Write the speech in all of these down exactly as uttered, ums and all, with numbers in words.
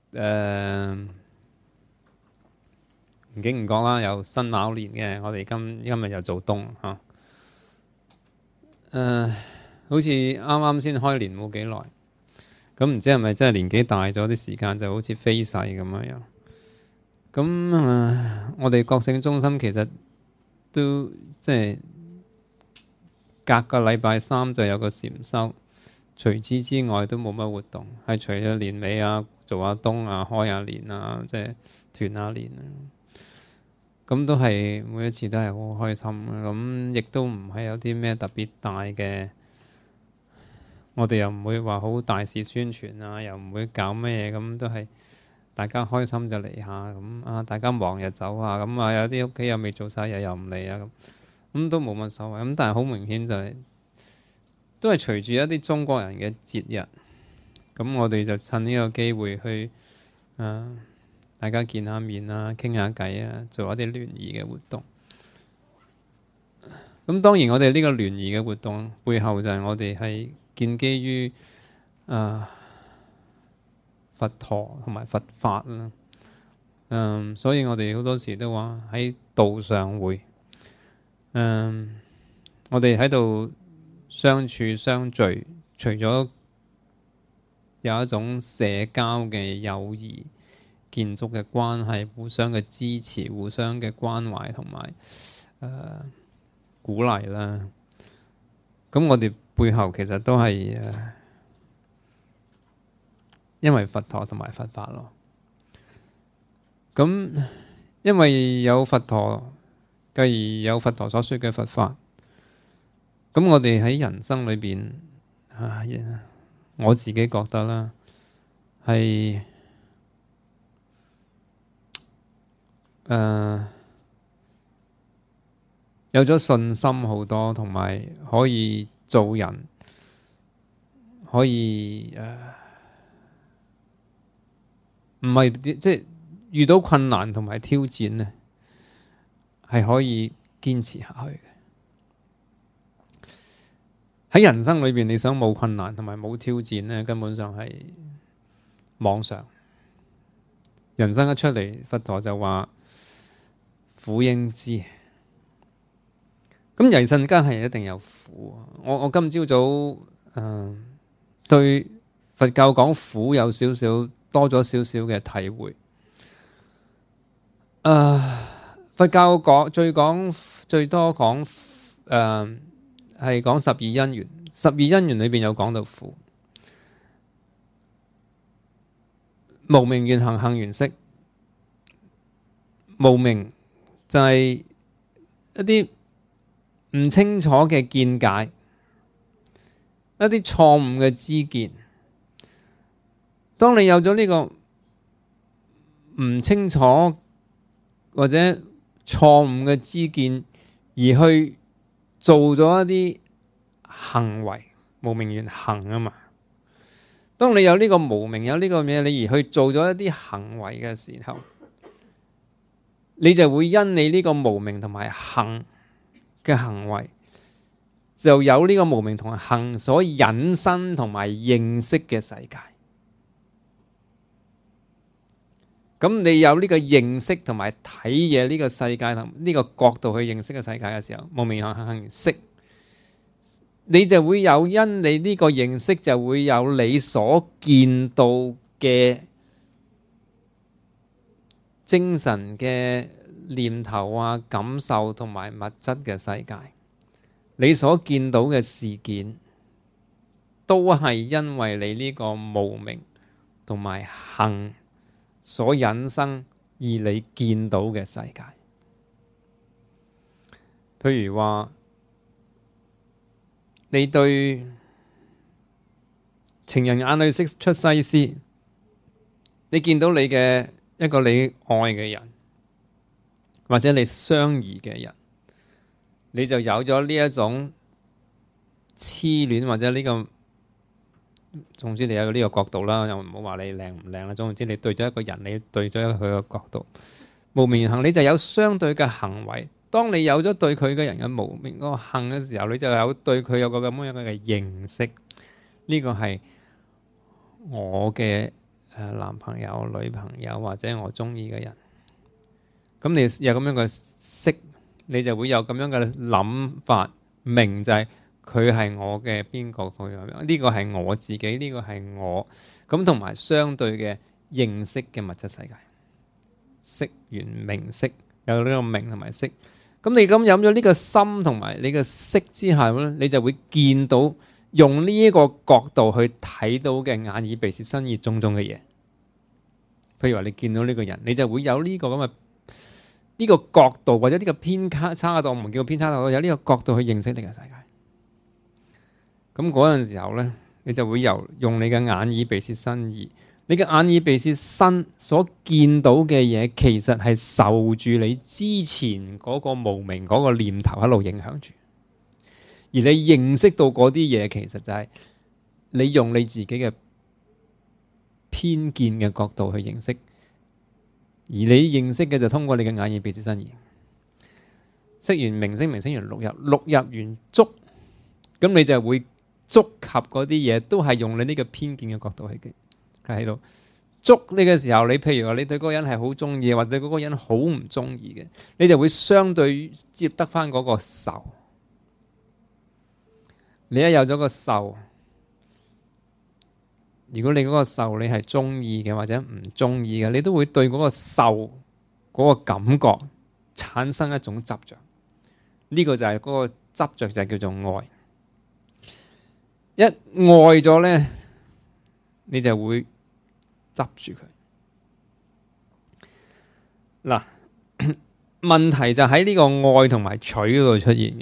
誒唔經唔覺啦，有辛卯年嘅，我哋今今日又做冬嚇。誒、呃，好似啱啱先開年冇幾耐，咁唔知係咪真係年紀大咗啲時間就好似飛逝咁樣樣。咁誒、呃，我哋覺醒中心其實都即係隔個禮拜三就有個禪修，除此之外都冇乜活動，係除咗年尾啊，做下冬啊，開下年啊，即係團下年啊。咁都係每一次都係好開心，咁亦都唔係有啲咩特別大嘅，我哋又唔會話好大肆宣傳啊，又唔會搞咩嘢，咁都係大家開心就嚟下，咁啊大家忙就走下，咁啊有啲屋企又未做晒嘢又唔嚟啊，咁咁都冇乜所謂，咁但係好明顯就係、是、都係隨住一啲中國人嘅節日，咁我哋就趁呢個機會去啊〜大家見下面啊，傾下偈啊，做一啲聯誼嘅活動。咁當然我哋呢個聯誼嘅活動背後就係我哋係建基於啊佛陀同埋佛法啦。嗯，所以我哋好多時都話喺道上會。嗯，我哋喺度相處相聚，除咗有一種社交嘅友誼。建築嘅關係，互相嘅支持，互相嘅關懷同埋誒鼓勵啦。咁我哋背後其實都係誒、呃，因為佛陀同埋佛法咯。咁因為有佛陀，繼而有佛陀所說嘅佛法。咁我哋喺人生裏邊啊，我自己覺得啦，係。誒、uh, 有咗信心好多，同埋可以做人，可以誒，唔係即係遇到困難同埋挑戰咧，係可以堅持下去嘅。喺人生裏邊，你想冇困難同埋冇挑戰咧，根本上係妄想。人生一出嚟，佛陀就話。苦應知，咁人世間係一定有苦。我我今朝早誒、呃、對佛教講苦有少少多咗少少嘅體會。誒、呃、佛教講最講最多講誒係講十二因緣，十二因緣裏邊有講到苦，無明緣行，行緣識，無明。就係一啲唔清楚嘅見解，一啲錯誤嘅知見。當你有咗呢個唔清楚或者錯誤嘅知見，而去做咗一啲行為，無明緣行啊嘛。當你有呢個無明，有呢個嘢，你而去做咗一啲行為嘅時候，你就會因你呢個無明同埋行嘅行為，就有呢個無明同埋行所引申同埋認識嘅世界。咁你有呢個認識同埋睇嘢呢個世界同呢個角度去認識嘅世界嘅時候，無明行行行識，你就會有因你呢個認識就會有你所見到嘅精神嘅念頭啊、感受同埋物質嘅世界，你所見到嘅事件，都係因為你呢個無明同埋行所引生而你見到嘅世界。譬如話，你對情人眼裏釋出西施，你見到你嘅一個你愛嘅人，或者你相宜嘅人，你就有咗呢一種痴戀或者呢個，總之你有呢個角度啦，又唔好話你靚唔靚啦。總之你對咗一個人，你對咗佢個角度，無明緣行，你就有相對嘅行為。當你有咗對佢嘅人嘅無明嗰個行嘅時候，你就有對佢有個咁樣嘅認識。呢個係我嘅誒男朋友、女朋友或者我中意嘅人。咁你有咁樣嘅識，你就會有咁樣嘅諗法，明就係佢係我嘅邊個佢咁樣，呢個係我自己，呢個係我咁，同埋相對嘅認識嘅物質世界，識完明識有呢個明同埋識。咁你咁飲咗呢個心同埋你嘅識之下咧，你就會見到用呢一個角度去睇到嘅眼耳鼻舌身意種種嘅嘢。譬如話你見到呢個人，你就會有呢個咁嘅呢個角度，或者呢個偏差度，我唔叫偏差度，有呢個角度去認識呢個世界。咁嗰陣時候咧，你就會由用你嘅眼耳鼻舌身意，你嘅眼耳鼻舌身所見到嘅嘢，其實係受住你之前嗰個無明嗰個念頭一路影響住。而你認識到嗰啲嘢，其實就係你用你自己嘅偏見嘅角度去認識。而你認識嘅就通過你嘅眼耳鼻舌身意，識完明識明識完六入六入完觸，咁你就會觸及嗰啲嘢，都係用你呢個偏見嘅角度去嘅喺度觸你嘅時候，你譬如話你對嗰個人係好中意，或者對嗰個人好唔中意嘅，你就會相對接得翻嗰個受。你一有咗個受，如果你嗰個受你係中意嘅或者唔中意嘅，你都會對嗰個受嗰個感覺產生一種執着。呢個就係嗰個執着，就係叫做愛。一愛咗咧，你就會執住佢。嗱，問題就喺呢個愛同埋取嗰度出現嘅。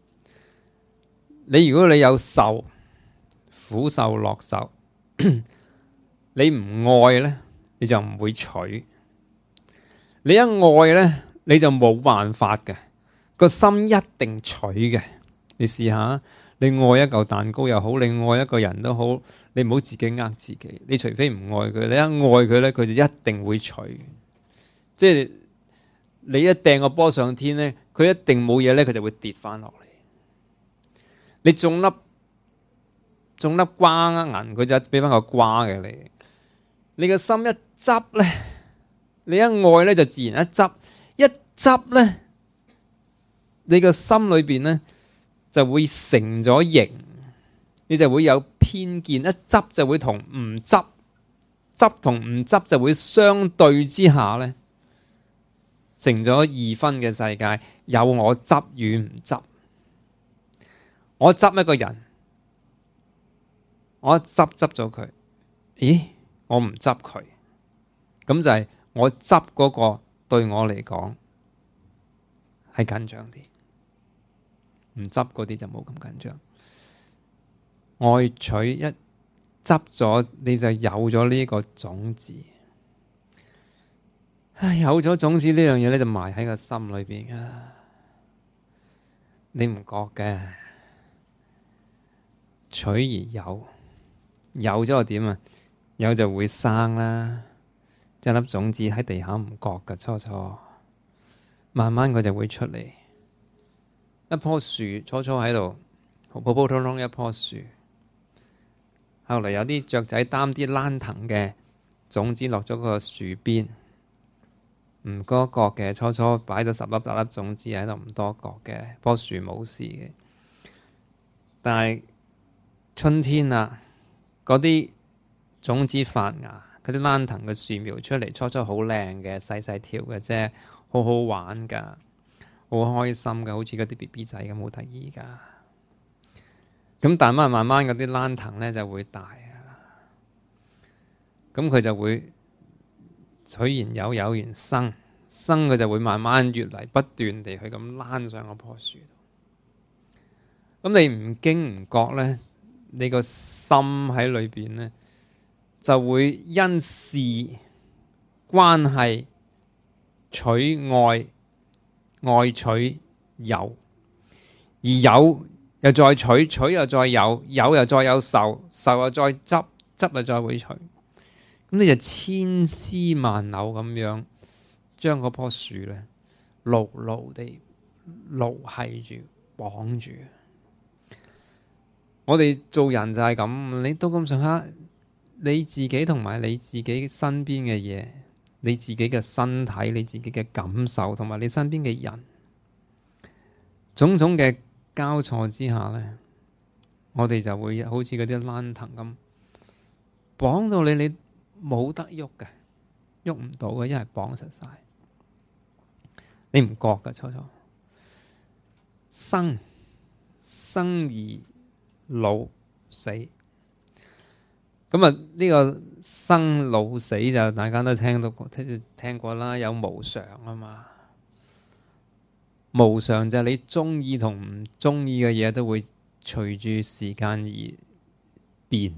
你如果你有受，苦受樂受，你唔愛咧，你就唔會取。你一愛咧，你就冇辦法嘅，個心一定取嘅。你試下，你愛一嚿蛋糕又好，你愛一個人都好，你唔好自己呃自己。你除非唔愛佢，你一愛佢咧，佢就一定會取。即係你一掟個波上天咧，佢一定冇嘢咧，佢就會跌翻落嚟。你種粒種粒瓜銀，佢就俾翻個瓜嘅你。你個心一執咧，你一愛咧就自然一執，一執咧，你個心裏邊咧就會成咗形，你就會有偏見。一執就會同唔執，執同唔執就會相對之下咧，成咗二分嘅世界，有我執與唔執。我執一個人，我一執執咗佢，咦？我唔執佢，咁就係我執嗰個對我嚟講係緊張啲，唔執嗰啲就冇咁緊張。愛取一執咗，你就有咗呢個種子。唉，有咗種子呢樣嘢咧，就埋喺個心裏邊啊！你唔覺嘅。取而有，有咗就點啊？有就會生啦，即係粒種子喺地下唔覺㗎，初初慢慢佢就會出嚟。一棵樹初初喺度普普通通一棵樹，後嚟有啲雀仔擔啲蘭藤嘅種子落咗個樹邊，唔多覺嘅，初初擺咗十粒八粒種子喺度唔多覺嘅，棵樹冇事嘅，但係春天啦，嗰啲種子發芽，嗰啲蘭藤嘅樹苗出嚟，初初好靚嘅，細細條嘅啫，好好玩噶，好開心嘅，好似嗰啲 B B 仔咁，好得意噶。咁但慢慢慢嗰啲蘭藤咧就會大啊，咁佢就會取然有，有然生，生佢就會慢慢越嚟不斷地去咁躝上嗰棵樹度。咁你唔經唔覺咧？你個心喺裏邊咧，就會因事關係取愛，愛取有，而有又再取，取又再有，有又再有受，受又再執，執又再會取。咁你就千絲萬縷咁樣將嗰棵樹咧牢牢地牢繫住，綁住。我哋做人就係咁，你都咁上下你自己同埋你自己身邊嘅嘢，你自己嘅身體，你自己嘅感受，同埋你身邊嘅人，種種嘅交錯之下呢，我哋就會好似嗰啲爛藤咁綁到你，你冇得喐嘅，喐唔到嘅，因為綁實晒，你唔覺㗎，初初生生而老死，咁啊呢個生老死就大家都聽到聽聽過啦，有無常啊嘛。無常就係你中意同唔中意嘅嘢都會隨住時間而變。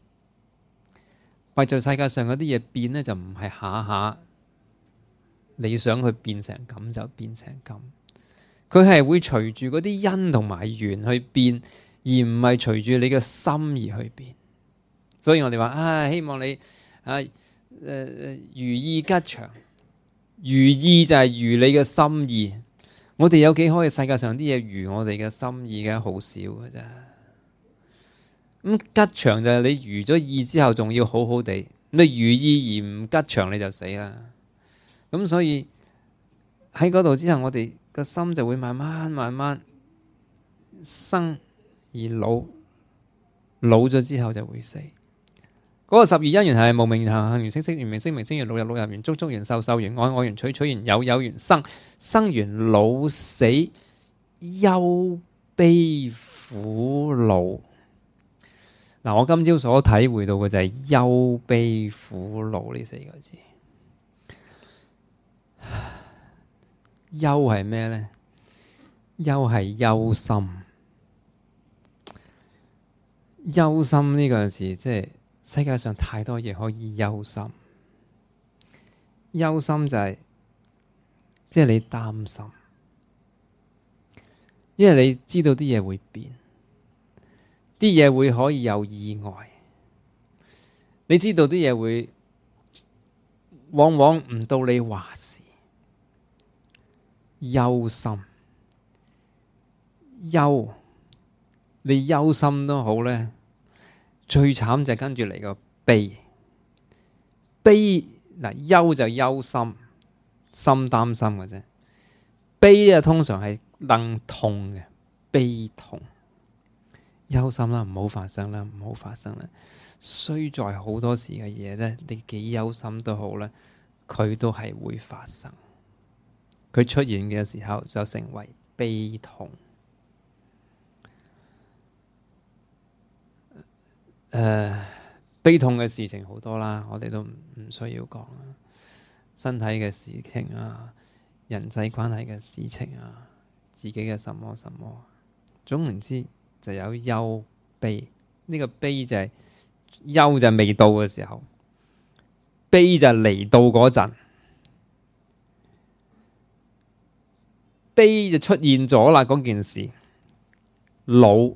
為在世界上嗰啲嘢變呢，就唔係下下你想佢變成咁就變成咁，佢係會隨住嗰啲因同埋緣去變，而唔係隨住你嘅心而去變。所以我哋話啊，希望你啊誒、呃、如意吉祥，如意就係如你嘅心意。我哋有幾可以世界上啲嘢如我哋嘅心意嘅，好少嘅啫。咁吉祥就係你如咗意之後，仲要好好地。你如意而唔吉祥，你就死啦。咁所以喺嗰度之後，我哋個心就會慢慢慢慢生而老，老咗之後就會死。嗰個十二因緣係無明緣行，行緣識，識緣名，識名識緣六入，六入緣觸，觸緣受，受緣愛，愛緣取，取緣有，有緣生，生緣老死憂悲苦惱。嗱，我今朝所體會到嘅就係憂悲苦惱呢四個字。憂係咩呢？憂係憂心，憂心呢個字即係。世界上太多嘢可以憂心，憂心就係即係你擔心，因為你知道啲嘢會變，啲嘢會可以有意外，你知道啲嘢會往往唔到你話事，憂心，憂，你憂心都好咧。最慘就係跟住嚟個悲，悲嗱憂就憂心，心擔心嘅啫。悲啊，通常係戥痛嘅，悲痛。憂心啦，唔好發生啦，唔好發生啦。衰在好多時嘅嘢咧，你幾憂心都好咧，佢都係會發生。佢出現嘅時候就成為悲痛。誒、呃，悲痛嘅事情好多啦，我哋都唔唔需要講啦。身體嘅事情啊，人際關係嘅事情啊，自己嘅什麼什麼，總言之就有憂悲。呢、這個悲就係、是、憂就未到嘅時候，悲就嚟到嗰陣，悲就出現咗啦。嗰件事老。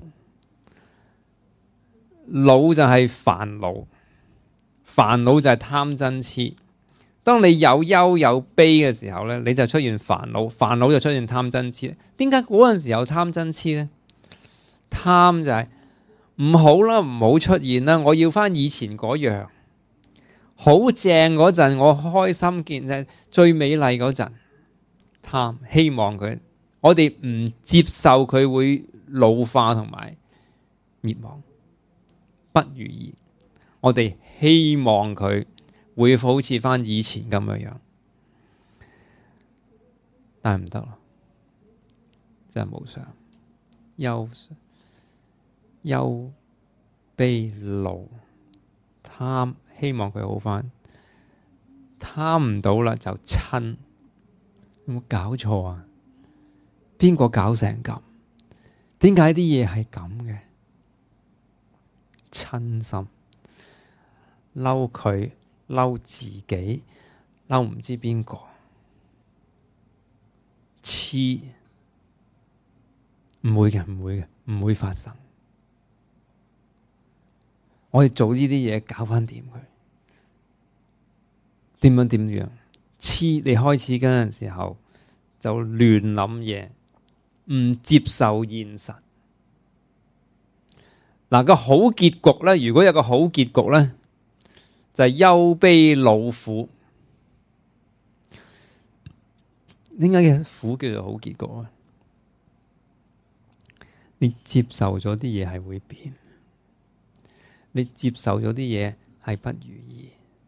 老就係煩惱，煩惱就係貪嗔痴。當你有憂有悲嘅時候咧，你就出現煩惱，煩惱就出現貪嗔痴。點解嗰陣時有貪嗔痴咧？貪就係唔好啦，唔好出現啦，我要翻以前嗰樣好正嗰陣，我開心見就係最美麗嗰陣。貪，希望佢，我哋唔接受佢會老化同埋滅亡。不如意，我哋希望佢會好似翻以前咁樣樣，但係唔得咯，真係無常，憂憂悲怒貪，希望佢好翻，貪唔到啦就嗔，有冇搞錯啊？邊個搞成咁？點解啲嘢係咁嘅？嗔心，嬲佢，嬲自己，嬲唔知邊個，痴，唔會嘅，唔會嘅，唔會發生。我哋做呢啲嘢，搞翻掂佢，點樣點樣？痴，你開始嗰陣時候就亂諗嘢，唔接受現實。嗱，個好結局咧，如果有個好結局咧， 就係憂悲惱苦。點解嘅苦叫做好結果啊？你接受咗啲嘢係會變，你接受咗啲嘢係不如意。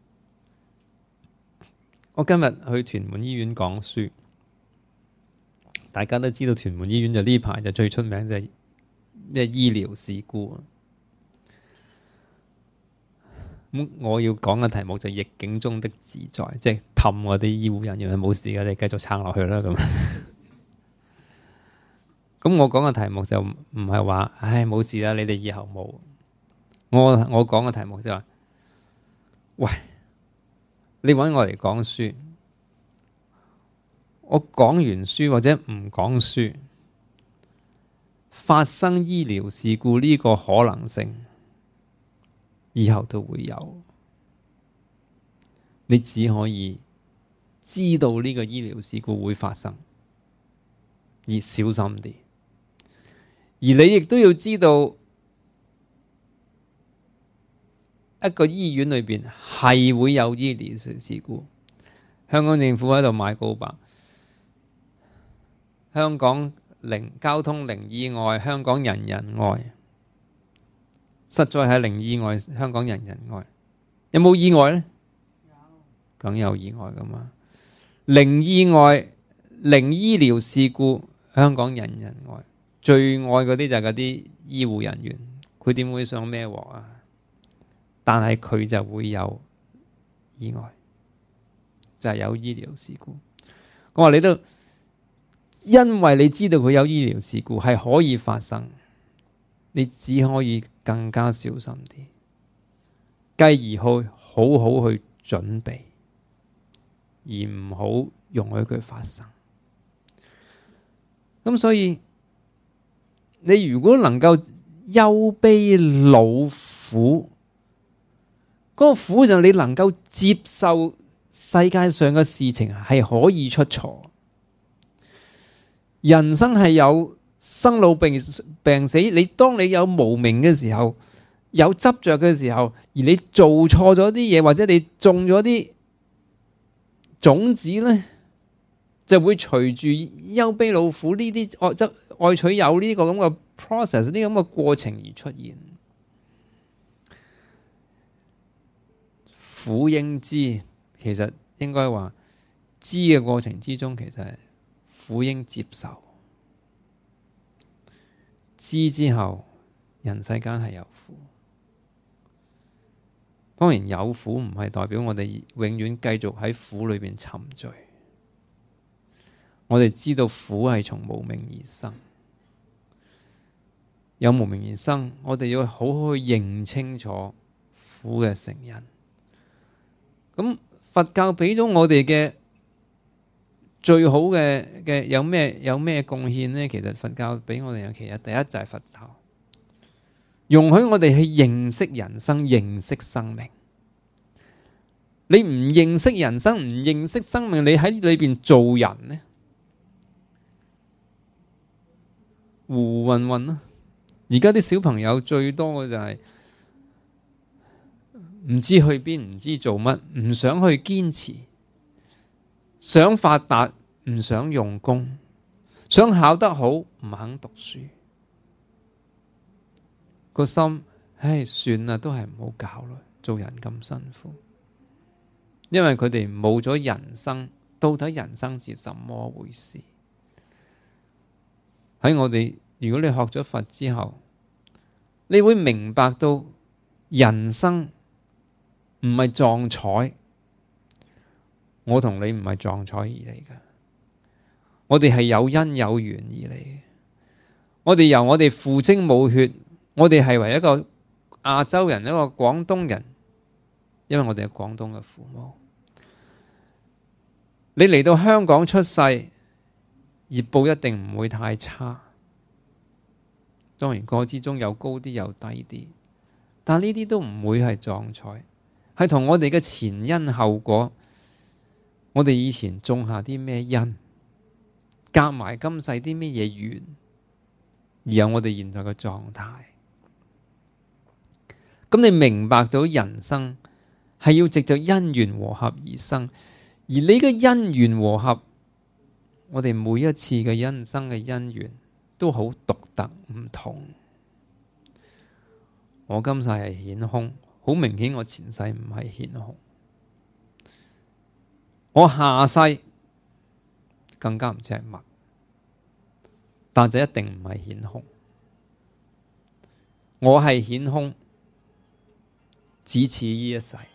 我今日去屯門醫院講書，大家都知道屯門醫院就呢排就最出名就係咩醫療事故。咁我要講嘅題目就係逆境中的自在，即係氹我啲醫護人員係冇事嘅，你繼續撐落去啦咁。咁我講嘅題目就唔係話，唉冇事啦，你哋以後冇。我我講嘅題目就係話，喂，你揾我嚟講書，我講完書或者唔講書，發生醫療事故呢個可能性，以後都會有。你只可以知道呢個醫療事故會發生，而小心啲。而你亦都要知道，一個醫院裏邊係會有醫療事故。香港政府喺度賣告白，香港零交通零意外，香港人人愛。實在係零意外，香港人人愛。有冇意外呢？有，梗有意外噶嘛。零意外、零醫療事故，香港人人愛。最愛嗰啲就係嗰啲醫護人員，佢點會想孭鑊啊？但係佢就會有意外，就係有醫療事故。我話你都，因為你知道佢有醫療事故係可以發生，你只可以更加小心啲，繼而去好好去準備，而唔好容許佢發生。咁所以你如果能夠憂悲惱苦，嗰個苦就你能夠接受世界上嘅事情係可以出錯。人生係有生老病病死，你當你有無明嘅時候，有執着嘅時候，而你做錯咗啲嘢，或者你種咗啲種子呢，就會隨住憂悲惱苦呢啲愛則愛取有呢個咁嘅 process， 呢咁嘅過程而出現。苦應知，其實應該話知嘅過程之中，其實係苦應接受。知之後，人世間係有苦。當然有苦唔係代表我哋永遠繼續喺苦裏邊沉醉。我哋知道苦係從無明而生，有無明而生，我哋要好好去認清楚苦嘅成因。咁佛教俾咗我哋嘅最好嘅嘅有咩有咩貢獻呢？其實佛教俾我哋嘅其實第一就係佛教，容許我哋去認識人生、認識生命。你唔認識人生、唔認識生命，你喺裏邊做人呢，糊混混咯。而家啲小朋友最多嘅就係唔知去邊，唔知做乜，唔想去堅持，想發達唔想用功，想考得好唔肯讀書，個心唉算啦，都係唔好搞啦，做人咁辛苦。因為佢哋冇咗人生，到底人生是什麼回事？喺我哋，如果你學咗佛之後，你會明白到人生唔係撞彩，我同你唔係撞彩而嚟嘅，我哋係有因有緣而嚟嘅。我哋由我哋父精母血，我哋係為一個亞洲人，一個廣東人，因為我哋係廣東嘅父母。你嚟到香港出世，業報一定唔會太差。當然個之中有高啲有低啲，但呢啲都唔會係撞彩，係同我哋嘅前因後果，我哋以前種下啲咩因，夾埋今世啲咩嘢緣，而有我哋現在嘅狀態。咁你明白咗人生係要藉着因緣和合而生。而你嘅因緣和合，我哋每一次嘅人生嘅因緣都好獨特唔同。我今世係顯空，好明顯我前世唔係顯空。我下世更加唔知係乜，但就一定唔係顯空。我係顯空，只此呢一世。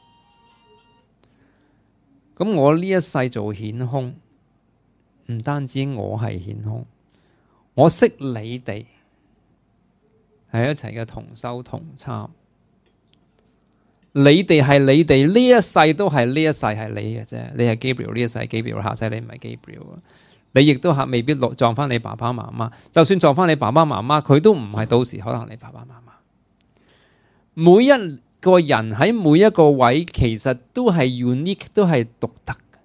咁我呢一世做顯空，唔單止我係顯空，我識你哋係一齊嘅同修同參。你哋係你哋，呢一世都係呢一世係你嘅啫。你係 Gabriel， 呢一世係 Gabriel， 下世你唔係 Gabriel。你亦都係未必落撞翻你爸爸媽媽。就算撞翻你爸爸媽媽，佢都唔係到時可能你爸爸媽媽。每一個人喺每一個位，其實都係 unique， 都係獨特嘅。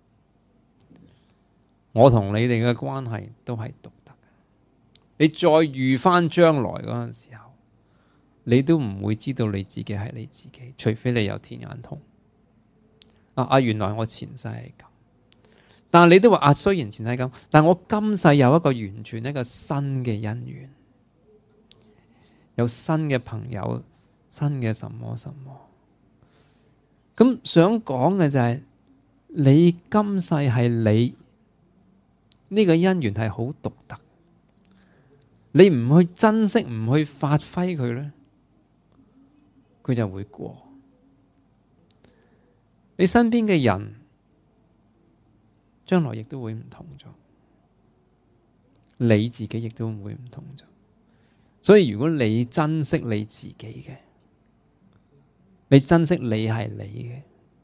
我同你哋嘅關係都係獨特嘅。你再遇翻將來嗰陣時候，你都唔會知道你自己係你自己，除非你有天眼通。啊啊！原來我前世係咁，但係你都話啊，雖然前世係咁，但我今世有一個完全一個新嘅因緣，有新嘅朋友，新嘅什麼什麼。咁想講嘅就係、是，你今世係你呢、這個因緣係好獨特，你唔去珍惜，唔去發揮佢咧，佢就會過。你身邊嘅人將來亦都會唔同咗，你自己亦都會唔同咗。所以如果你珍惜你自己嘅，你珍惜你係你嘅，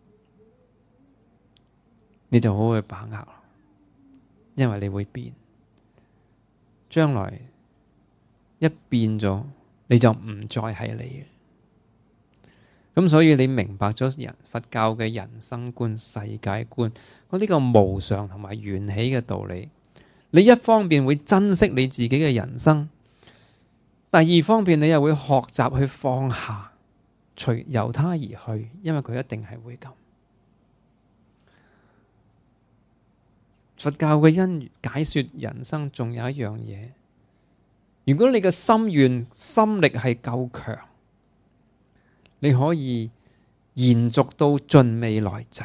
你就好好去把握，因為你會變。將來一變咗，你就唔再係你嘅。咁所以你明白咗人佛教嘅人生觀、世界觀，嗰呢個無常同埋緣起嘅道理，你一方面會珍惜你自己嘅人生，第二方面你又會學習去放下，隨由他而去，因為佢一定係會咁。佛教嘅因緣解說人生，仲有一樣嘢，如果你嘅心願心力係夠強，你可以延續到盡未來際，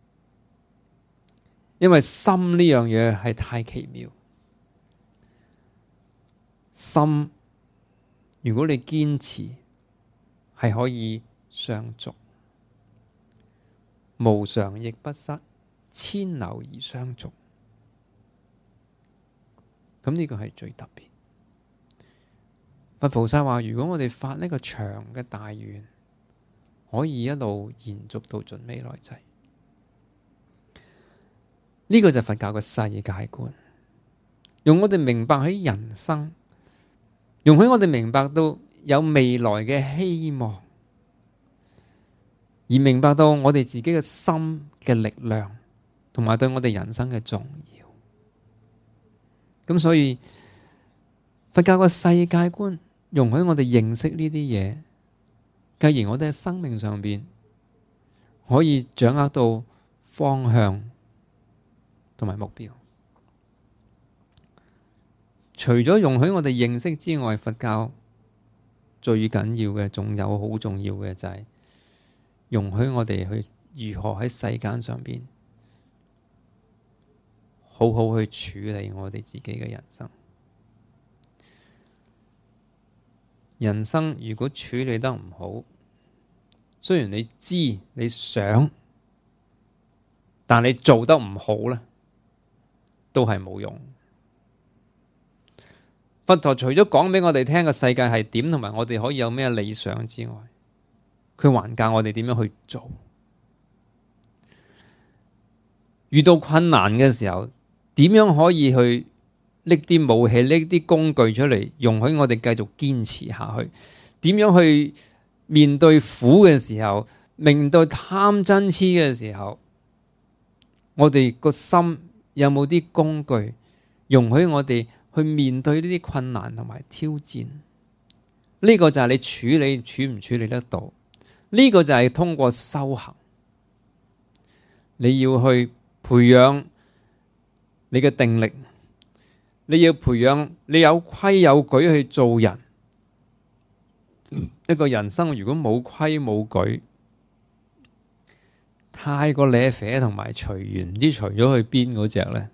因為心呢樣嘢係太奇妙。心如果你堅持，係可以相續，無常亦不失，千流而相續。咁呢個係最特別。佛菩薩話：如果我哋發呢個長嘅大願，可以一路延續到盡未來際。呢個就係佛教嘅世界觀，用我哋明白喺人生，容許我哋明白到有未來嘅希望，而明白到我哋自己嘅心嘅力量，同埋對我哋人生嘅重要。咁所以佛教嘅世界觀容許我哋認識呢啲嘢，繼而我哋喺生命上邊可以掌握到方向同埋目標。除咗容許我哋認識之外，佛教最緊要嘅，仲有好重要嘅就係容許我哋去如何喺世間上邊好好去處理我哋自己嘅人生。人生如果處理得唔好，雖然你知你想，但你做得唔好咧，都係冇用。佛陀除咗講俾我哋聽個世界係點，同埋我哋可以有咩理想之外，佢還教我哋點樣去做。遇到困難嘅時候，點樣可以去拎啲武器、拎啲工具出嚟，容許我哋繼續堅持下去？點樣去面對苦嘅時候，面對貪嗔癡嘅時候，我哋個心有冇啲工具，容許我哋去面對呢啲困難同埋挑戰？呢個就係你處理處唔處理得到？ 呢個就係通過修行，你要去培養你嘅定力，你要培養你有規有矩去做人。一個人生如果冇規冇矩，太過瀨啡同埋隨緣，唔知隨咗去邊嗰隻咧。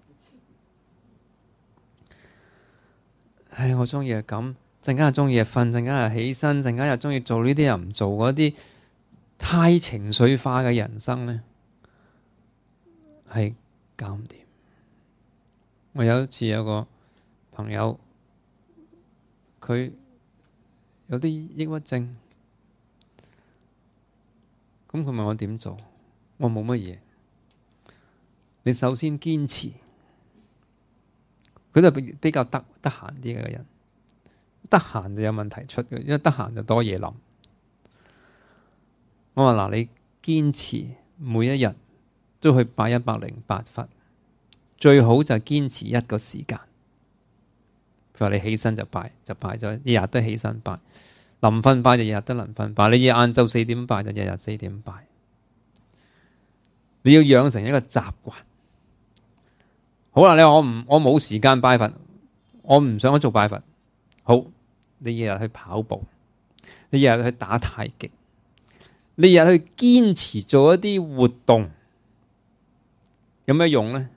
唉，我中意係咁，陣間又中意係瞓，陣間又起身，陣間又中意做呢啲又唔做嗰啲，太情緒化嘅人生咧，係搞唔掂。我有一次有個朋友，佢有啲抑鬱症，咁佢問我點做，我冇乜嘢。你首先堅持，佢都係比較得得閒啲嘅人，得閒就有問題出嘅，因為得閒就多嘢諗。我話嗱，你堅持每一日都去拜一百零八佛，最好就堅持一個時間。佢話你起身就拜，就拜咗，日日都起身拜。臨瞓拜就日日都臨瞓拜。你晏晝四點拜就日日四點拜。你要養成一個習慣。好啦，你話我唔我冇時間拜佛，我唔想做拜佛。好，你日日去跑步，你日日去打太極，你日日去堅持做一啲活動，有咩用呢？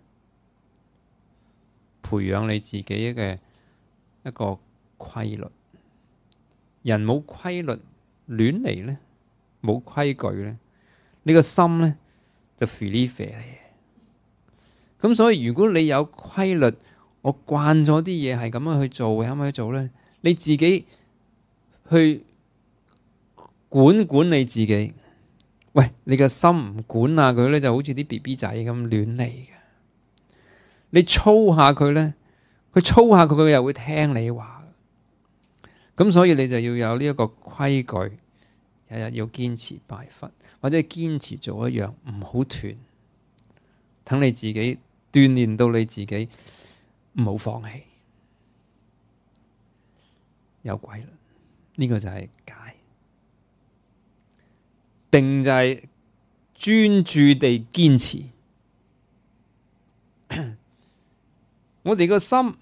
培養你自己嘅一個規律。人冇規律，亂嚟咧，冇規矩咧，你個心咧就 free free 嚟。咁所以如果你有規律，我慣咗啲嘢係咁樣去做，係咁樣去做咧，你自己去管管你自己。喂，你個心唔管下佢咧，就好似啲 B B 仔咁亂嚟嘅。你操下佢咧，佢操下佢，佢又會聽你話。咁所以你就要有呢一個規矩，日日要堅持拜佛，或者堅持做一樣，唔好斷。等你自己鍛煉到你自己，唔好放棄。有規律，呢個就係解。定就係專注地堅持。我哋個心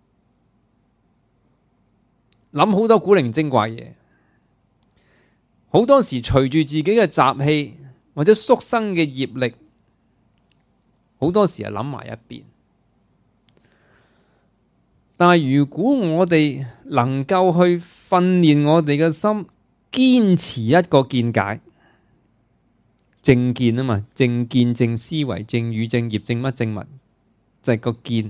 諗好多古靈精怪嘢，好多時隨住自己嘅習氣或者宿生嘅業力，好多時係諗埋一邊。但係如果我哋能夠去訓練我哋嘅心，堅持一個見解，正見啊嘛，正見、正思維、正語、正業、正乜正物，就係個見。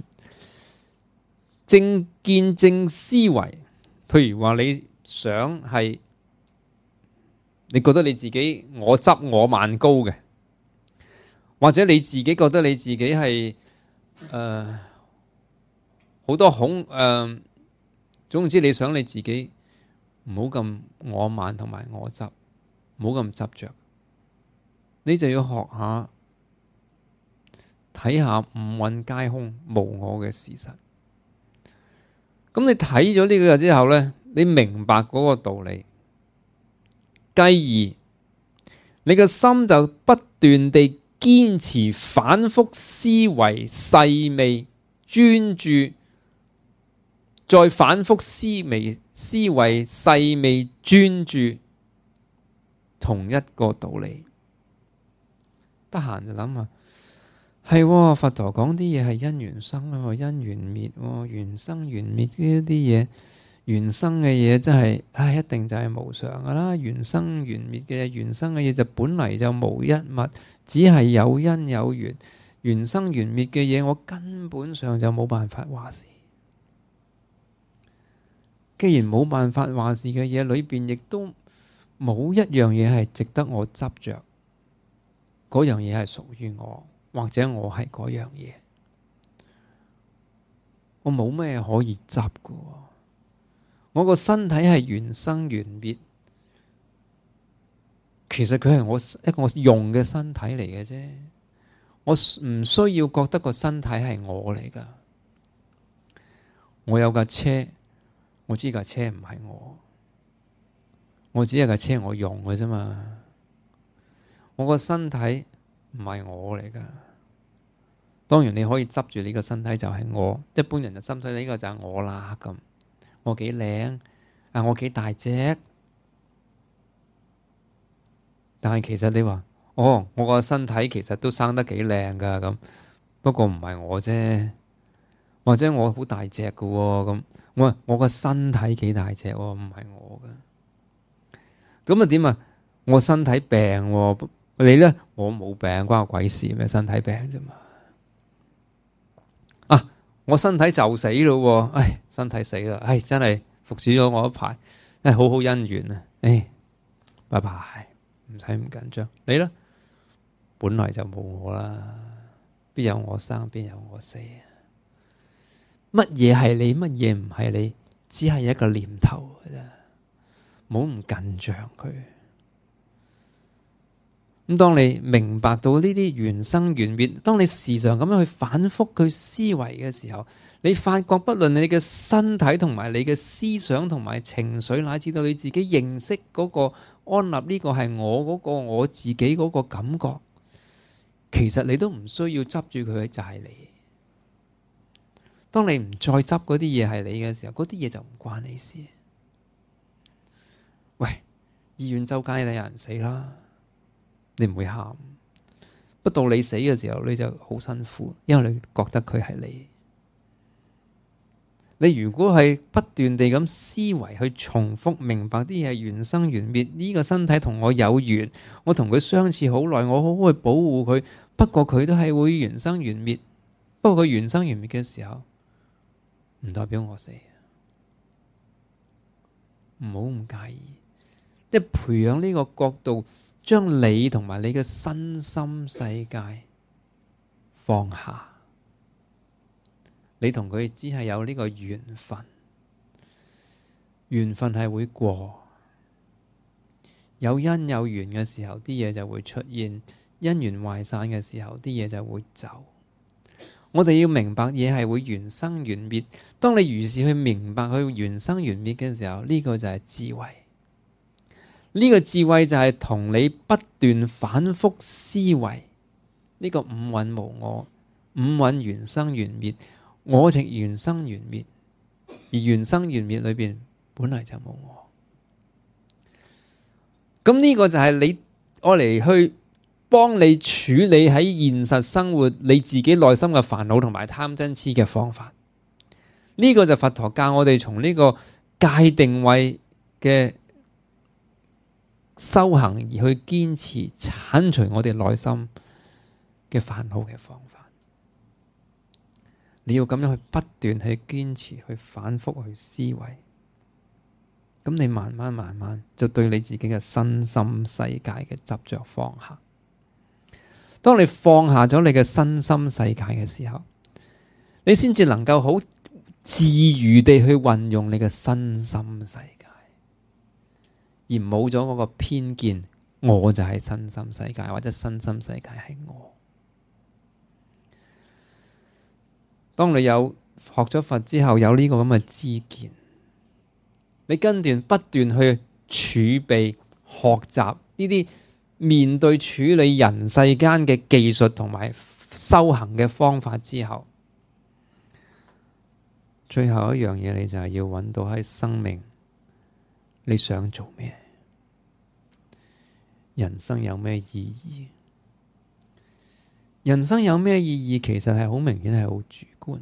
正見、正思維。譬如話你想係，你覺得你自己我執我慢高嘅，或者你自己覺得你自己係誒好多恐誒、呃，總之你想你自己唔好咁我慢同埋我執，唔好咁執着，你就要學下睇下五蘊皆空無我嘅事實。咁你睇咗呢個之後呢，你明白嗰個道理，繼而你個心就不斷地堅持反覆思維細微專注，再反覆思維思維細微專注，同一個道理。得閒就諗下。係、哦、佛陀講啲嘢係因緣生啊，因緣滅，緣生緣滅呢啲嘢，緣生嘅嘢真係，唉，一定就係無常噶啦。緣生緣滅嘅緣生嘅嘢就本嚟就無一物，只係有因有緣。緣生緣滅嘅嘢，我根本上就冇辦法話事。既然冇辦法話事嘅嘢裏邊，亦都冇一樣嘢係值得我執着，嗰樣嘢係屬於我。或者我係嗰樣嘢，我冇咩可以執㗎。我個身體係緣生緣滅，其實佢係我一個我用嘅身體嚟嘅啫。我唔需要覺得個身體係我嚟㗎。我有架車，我知架車唔係我，我只係架車我用嘅啫嘛。 我個身體唔係我嚟噶。當然你可以執住呢個身體就係我，一般人就心水呢個就係我啦咁。我幾靚啊，我幾大隻，但係其實你話哦，我個身體其實都生得幾靚噶咁，不過唔係我啫。或者我好大隻噶咁，我我個身體幾大隻，唔係我噶。咁啊點啊？我身體病，你咧我冇病，關我鬼事咩？身體病啫嘛。啊！我身體就死咯，唉，身體死啦，唉，真係服侍咗我一排，唉，好好姻緣啊，唉，拜拜，唔使咁緊張。你咧，本來就冇我啦，邊有我生，邊有我死啊？乜嘢係你，乜嘢唔係你，只係一個念頭嘅啫，唔好咁緊張佢。咁當你明白到呢啲緣生緣滅，當你時常咁樣去反覆去思維嘅時候，你發覺不論你嘅身體同埋你嘅思想同埋情緒，乃至到你自己認識嗰個安立，呢個係我嗰個我自己嗰個感覺，其實你都唔需要執住佢就係你。當你唔再執嗰啲嘢係你嘅時候，嗰啲嘢就唔關你事。喂，醫院周街有人死啦，你唔會喊，不到你死嘅時候你就好辛苦，因為你覺得佢係你。你如果係不斷地咁思維去重複明白啲嘢係緣生緣滅，呢個身體同我有緣，我同佢相處好耐，我好好去保護佢，不過佢都係會緣生緣滅。不過佢緣生緣滅嘅時候，唔代表我死，唔好咁介意，即係培養呢個角度。將你同埋你嘅身心世界放下，你同佢只係有呢個緣分，緣分係會過，有因有緣嘅時候，啲嘢就會出現；因緣壞散嘅時候，啲嘢就會走。我哋要明白嘢係會緣生緣滅。當你如是去明白佢緣生緣滅嘅時候，呢個就係智慧。呢個智慧就係同你不斷反覆思維呢個五蘊無我，五蘊緣生緣滅，我亦緣生緣滅，而緣生緣滅裏邊本來就冇我。咁呢個就係你愛嚟去幫你處理喺現實生活你自己內心嘅煩惱同埋貪嗔癡嘅方法。呢個就佛陀教我哋從呢個界定位嘅修行而去堅持鏟除我哋內心嘅煩惱嘅方法。你要咁樣去不斷去堅持，去反覆去思維，咁你慢慢慢慢就對你自己嘅身心世界嘅執着放下。當你放下咗你嘅身心世界嘅時候，你先至能夠好自如地去運用你嘅身心世界。而冇咗嗰個偏見，我就係身心世界，或者身心世界係我。當你有學咗佛之後，有呢個咁嘅知見，你跟住不斷去儲備學習呢啲面對處理人世間嘅技術同埋修行嘅方法之後，最後一樣嘢，你就係要揾到喺生命。你想做咩？人生有咩意義？人生有咩意義？其實係好明顯，係好主觀。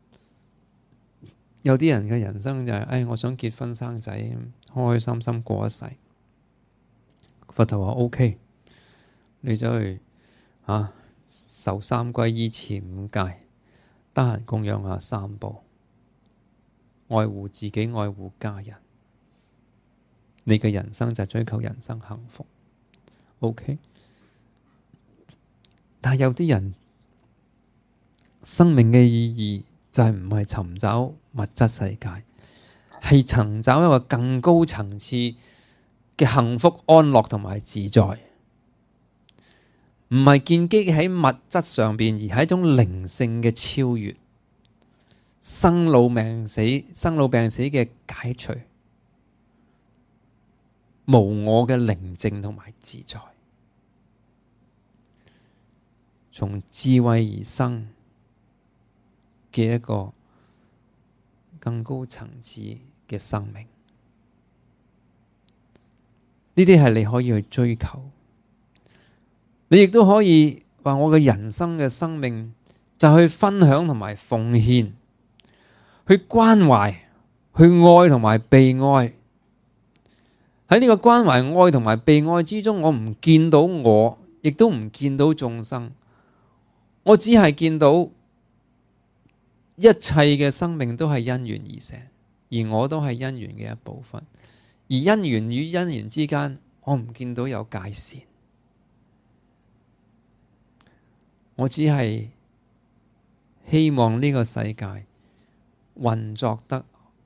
有啲人嘅人生就係、是，哎，我想結婚生仔，開開心心過一世。佛陀話 OK， 你走去啊，受三皈依持五戒，得閒供養下三寶，愛護自己，愛護家人。你嘅人生就追求人生幸福 ，OK？ 但係有啲人生命嘅意義就係唔係尋找物質世界，係尋找一個更高層次嘅幸福、安樂同埋自在，唔係建基喺物質上邊，而係一種靈性嘅超越，生老病死、生老病死嘅解除。無我嘅寧靜同埋自在， 從智慧而生嘅一個更高層次嘅生命。呢啲係你可以去追求，你亦都可以話我嘅人生嘅生命就去分享同埋奉獻，去關懷，去愛同埋被愛。喺呢個關懷、愛同埋被愛之中，我唔見到我，亦都唔見到眾生，我只係見到一切嘅生命都係因緣而成，而我都係因緣嘅一部分。而因緣與因緣之間，我唔見到有界線，我只係希望呢個世界運作得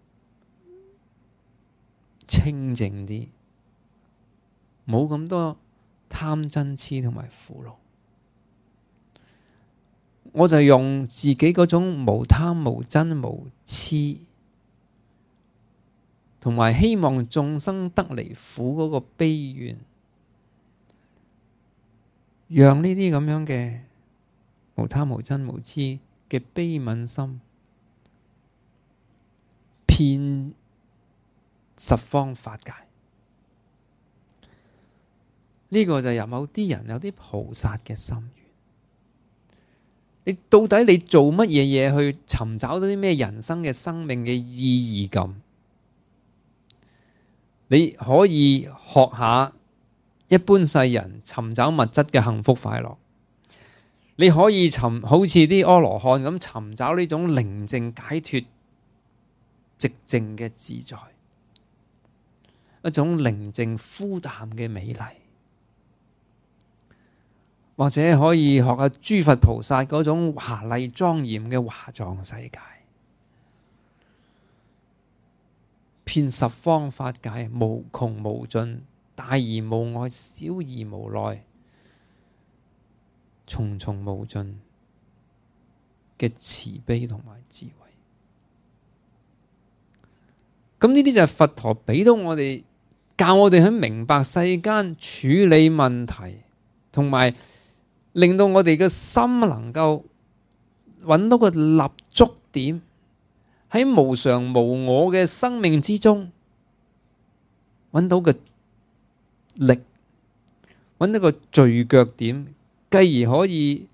清淨啲，冇咁多貪嗔癡同埋苦惱。我就用自己嗰種無貪無嗔無癡，同埋希望眾生得離苦嗰個悲願，讓呢啲咁樣嘅無貪無嗔無癡嘅悲憫心遍十方法界。呢、這個就有某啲人有啲菩薩嘅心願。你到底你做乜嘢嘢去尋找到啲咩人生嘅生命嘅意義感？你可以學下一般世人尋找物質嘅幸福快樂，你可以尋好似啲阿羅漢咁尋找呢種寧靜解脫、寂靜嘅自在，一種寧靜枯淡嘅美麗，或者可以學下諸佛菩薩嗰種華麗莊嚴嘅華藏世界。遍十方法界，無窮無盡，大而無礙，小而無內，重重無盡嘅慈悲同埋智慧。咁呢啲就係佛陀俾到我哋，教我哋去明白世間處理問題，同埋令到我哋嘅心能夠揾到個立足點。喺無常無我嘅生命之中，揾到個力，揾到個聚腳點，繼而可以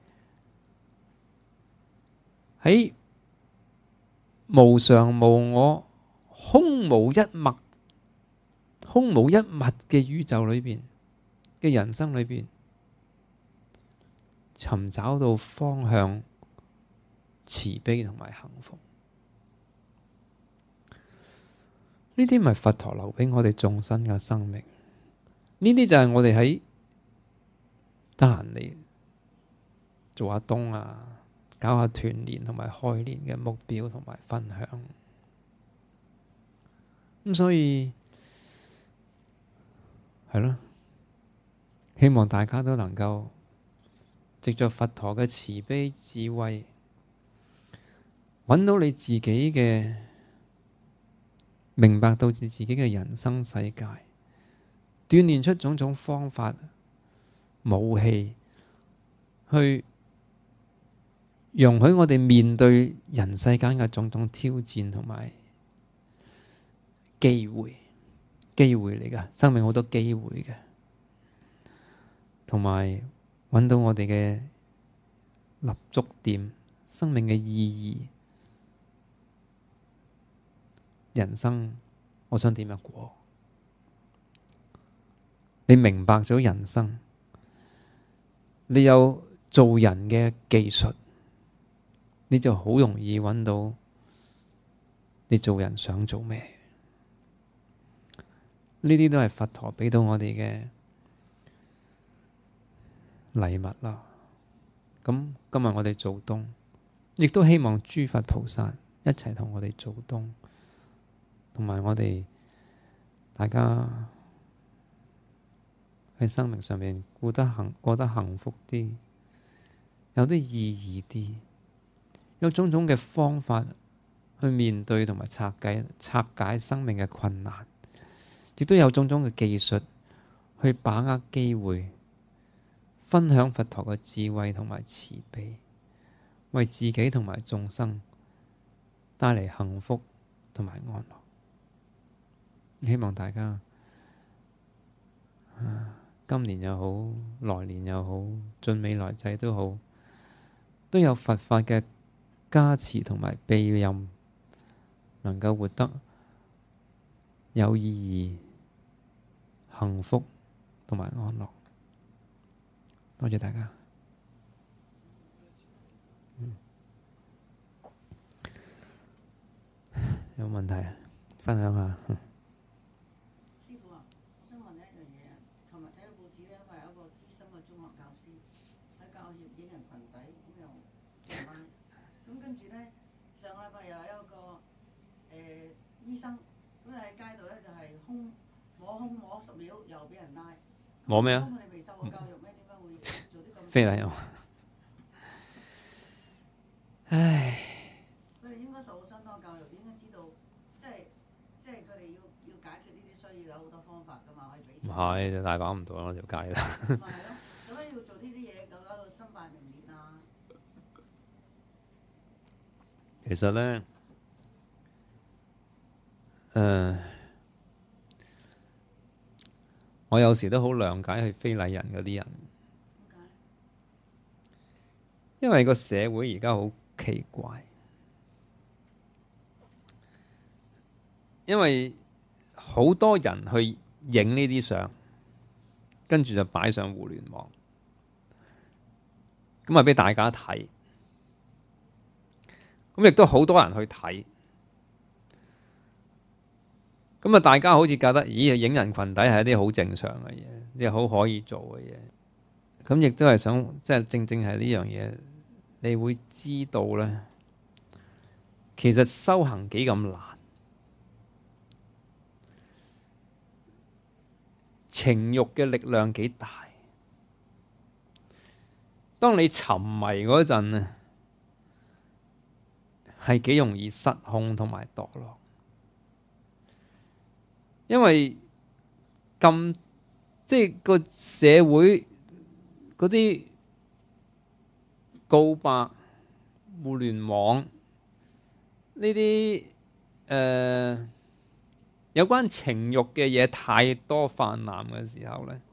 喺無常無我、空無一物、空無一物嘅宇宙裏邊嘅人生裏邊，尋找到方向、慈悲同埋幸福。呢啲咪佛陀留俾我哋眾生嘅生命？呢啲就係我哋喺得閒嚟做下冬啊，搞下團年同埋開年嘅目標同埋分享。咁所以係咯，希望大家都能夠藉着佛陀嘅慈悲智慧，揾到你自己嘅，明白到自己嘅人生世界，鍛煉出種種方法、武器，去容許我哋面對人世間嘅種種挑戰同埋機會。機會嚟㗎，生命好多機會嘅，同埋揾到我哋嘅立足點，生命嘅意義。人生我想點樣過？你明白咗人生，你有做人嘅技術，你就好容易揾到你做人想做咩。呢啲都係佛陀俾到我哋嘅禮物啦。咁今日我哋做冬，亦都希望諸佛菩薩一齊同我哋做冬。同埋我哋大家喺生命上面過得幸過得幸福啲，有啲意義啲，有種種嘅方法去面對同埋拆解拆解生命嘅困難，亦都有種種嘅技術去把握機會， 分享佛陀嘅智慧同埋慈悲，為自己同埋眾生帶嚟幸福同埋安樂。希望大家今年又好，來年又好，盡未來際都好，都有佛法嘅加持同埋庇蔭，能夠活得有意義、幸福同埋安樂。多謝大家。嗯、有問題啊？分享下。 師傅啊，我想問你一樣嘢啊。琴日睇到報紙咧，話有一個資深嘅中學教師喺教協影人裙底，咁又上班。咁跟住咧，上個禮拜又有一個誒、呃、醫生，咁喺街度咧就係胸摸胸摸十秒，又俾人拉。 摸咩啊？ 咁佢哋未受過教育咩？點解會做啲咁？ 非禮我。唉。 佢哋應該受過相當教育，應該知道，即係即係佢哋要要解決呢啲需要有好多方法㗎嘛，可以俾錢。唔係，大把唔到咯條街啦。 咪係咯，咁樣要做呢啲嘢，搞搞到身敗名裂啊！ 其實咧，誒、呃，我有時都好諒解去非禮人嗰啲人， 點解？ 因為個社會而家好奇怪，因為好多人去影呢啲相，跟住就擺上互聯網，咁啊俾大家睇，咁亦都好多人去睇。咁啊！大家好似覺得，咦？影人裙底係一啲好正常嘅嘢，啲好可以做嘅嘢。咁亦都係想，即係正正係呢樣嘢，你會知道咧，其實修行幾咁難，情慾嘅力量幾大。當你沉迷嗰陣啊，係幾容易失控同埋墮落。因為咁即係個社會嗰啲告白、互聯網呢啲誒有關情慾嘅嘢太多泛濫嘅時候咧，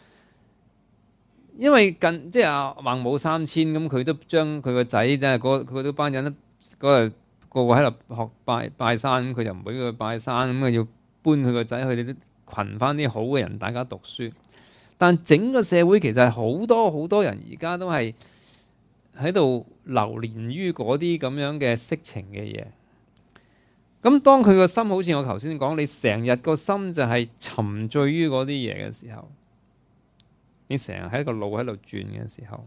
因為近即係阿孟母三遷咁，佢都將佢個仔即係嗰佢嗰班人嗰日個個喺度學拜拜山，咁佢就唔俾佢拜山，咁佢要搬佢個仔去啲群翻啲好嘅人，大家讀書。但整個社會其實係好多好多人而家都係喺度流連於嗰啲咁樣嘅色情嘅嘢。咁當佢個心好似我頭先講，你成日個心就係沉醉於嗰啲嘢嘅時候，你成日喺個腦喺度轉嘅時候，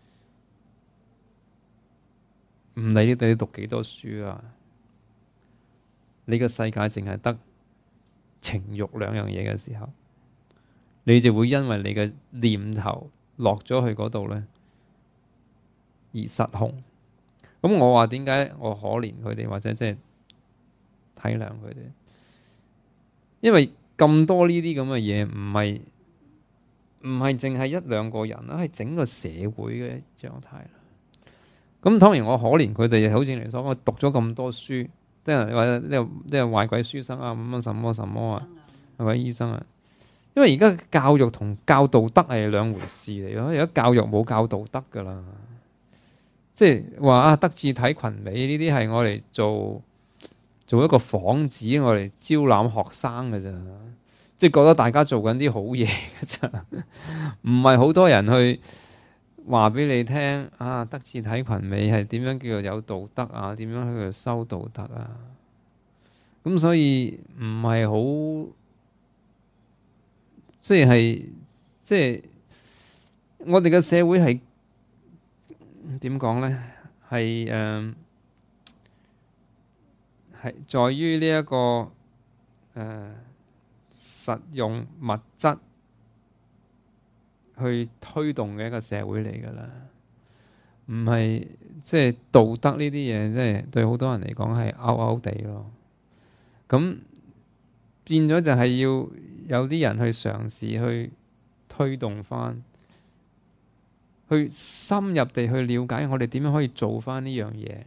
唔理你哋讀幾多書啊，你個世界淨係得情慾兩樣嘢嘅時候，你就會因為你嘅念頭落咗去嗰度咧而失控。咁我話點解我可憐佢哋，或者即係體諒佢哋？因為咁多呢啲咁嘅嘢，唔係唔係淨係一兩個人啦，係整個社會嘅狀態啦。咁當然我可憐佢哋，好似你所講，讀咗咁多書，即係或者呢個呢個壞鬼書生啊，咁樣什麼什麼啊，係咪醫生啊？因為而家教育同教道德係兩回事嚟咯。而家教育冇教道德噶啦，即係話啊，德智體群美呢啲係我嚟做做一個幌子，我嚟招攬學生嘅咋，即係覺得大家做緊啲好嘢嘅咋，唔係好多人去話俾你聽啊，德智體群美係點樣叫做有道德啊？點樣去修道德啊？咁所以唔係好，即係即係我哋嘅社會係點講咧？係誒係在於呢一個誒、呃、實用物質去推動嘅一個社會嚟㗎啦，唔係即係道德呢啲嘢，即係對好多人嚟講係拗拗地咯。咁變咗就係要有啲人去嘗試去推動翻去深入地去了解我哋點樣可以做翻呢樣嘢。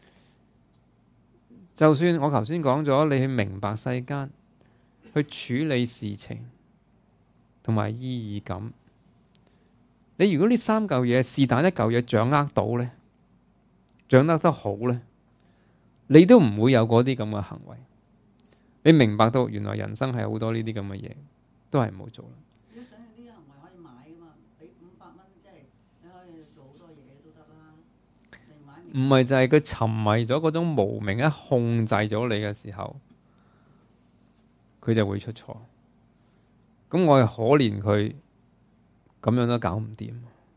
就算我頭先講咗，你去明白世間，去處理事情同埋意義感。你如果呢三嚿嘢是但一嚿嘢掌握到呢，掌握得好呢，你都唔會有嗰啲咁嘅行為。你明白到原來人生係好多呢啲咁嘅嘢，都係唔好做啦。 如果想要呢啲行為可以買噶嘛，俾五百蚊即係你可以做好多嘢都得啦。 唔係就係佢沉迷咗嗰種無明一控制咗你嘅時候，佢就會出錯。咁我係可憐佢咁樣都搞唔掂，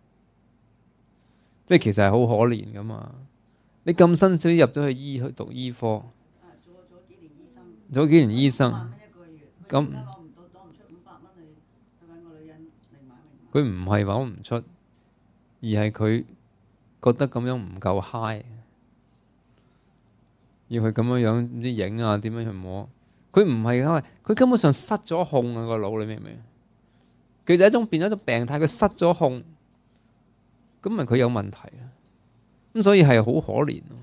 即係其實係好可憐噶嘛。你咁辛苦入咗去醫去讀醫科， 做咗幾年醫生， 做咗幾年醫生，咁佢唔係話唔出，而係佢覺得咁樣唔夠 high， 要佢咁樣樣唔知影啊點樣去摸，佢唔係因為佢根本上失咗控啊個腦，你明唔明？佢就係一種變咗一種病態，佢失咗控，咁咪佢有問題啊！咁所以係好可憐咯，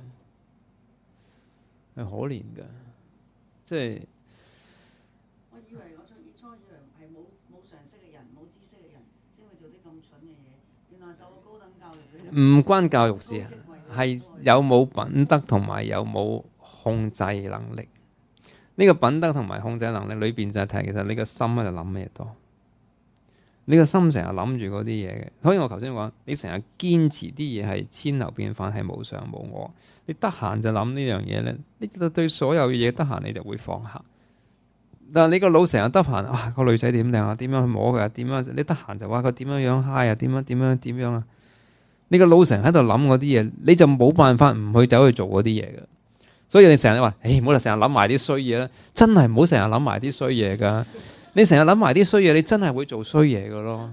係可憐嘅，即係。 我以為我初初以為係冇冇常識嘅人、冇知識嘅人先會做啲咁蠢嘅嘢，原來受過高等教育嘅人。 唔關教育事啊，係有冇品德同埋有冇控制能力。呢個品德同埋控制能力裏邊就係睇，其實你個心喺度諗咩多。你個心成日諗住嗰啲嘢嘅，所以我頭先講，你成日堅持啲嘢係千流變化，係無常無我。你得閒就諗呢樣嘢咧，你對所有嘢得閒你就會放下。但係你個腦成日得閒，哇個女仔點靚啊？點樣去摸佢啊？點樣？你得閒就話佢點樣樣嗨啊？點樣點樣點樣啊？你個腦成日喺度諗嗰啲嘢，你就冇辦法唔去走去做嗰啲嘢嘅。所以你成日話，誒唔好成日諗埋啲衰嘢啦，真係唔好成日諗埋啲衰嘢噶。你成日諗埋啲衰嘢，你真係會做衰嘢噶咯。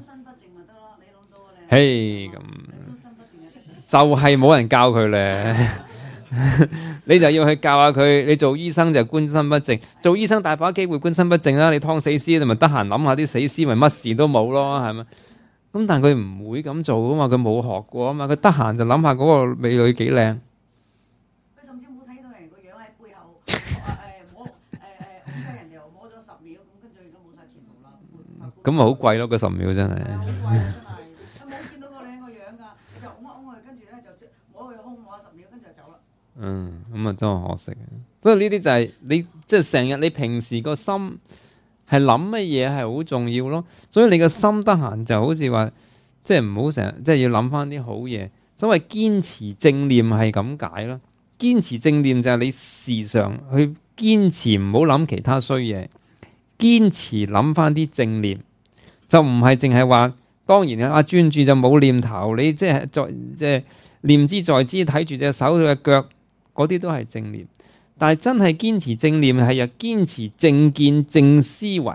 嘿，咁就係冇人教佢咧，你就要去教下佢。你做醫生就觀身不正，做醫生大把機會觀身不正啦。你劏死屍，你咪得閒諗下啲死屍，咪乜事都冇咯，係咪？咁但係佢唔會咁做噶嘛，佢冇學過啊嘛，佢得閒就諗下嗰個美女幾靚。 佢甚至冇睇到人個樣喺背後，誒摸誒誒，點解人哋又摸咗十秒，咁跟住而家冇晒前途啦。 咁咪好貴咯，嗰十秒真係。 係啊，好貴啊真係。佢冇見到個靚個樣㗎，就擁一擁佢，跟住咧就摸佢個胸摸十秒，跟住就走啦。 嗯，咁啊真係可惜嘅。所以呢啲就係你即係成日你平時個心係諗乜嘢係好重要咯。所以你個心得閒就好似話，即係唔好成日即係要諗翻啲好嘢。所謂堅持正念係咁解咯。堅持正念就係你時常去堅持唔好諗其他衰嘢，堅持諗翻啲正念，就唔係淨係話。當然啊，專注就冇念頭，你即係在即係念之在之，睇住隻手對隻腳，嗰啲都係正念。但係真係堅持正念係又堅持正見正思維，